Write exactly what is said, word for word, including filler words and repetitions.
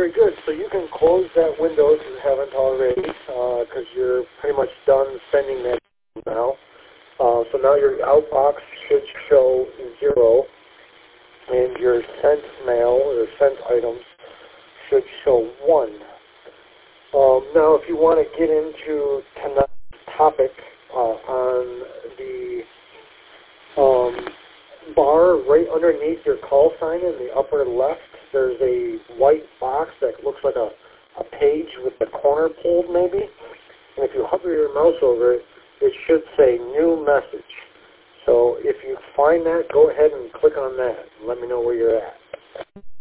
very good. So you can close that window if you haven't already, because uh, you're pretty much done sending that now. Uh, so now your outbox should show zero, and your sent mail or sent items should show one. Um, now, if you want to get into tonight's topic uh, on the um, bar right underneath your call sign in the upper left, there's a white box that looks like a, a page with the corner pulled maybe. And if you hover your mouse over it, it should say new message. So if you find that, go ahead and click on that and let me know where you're at.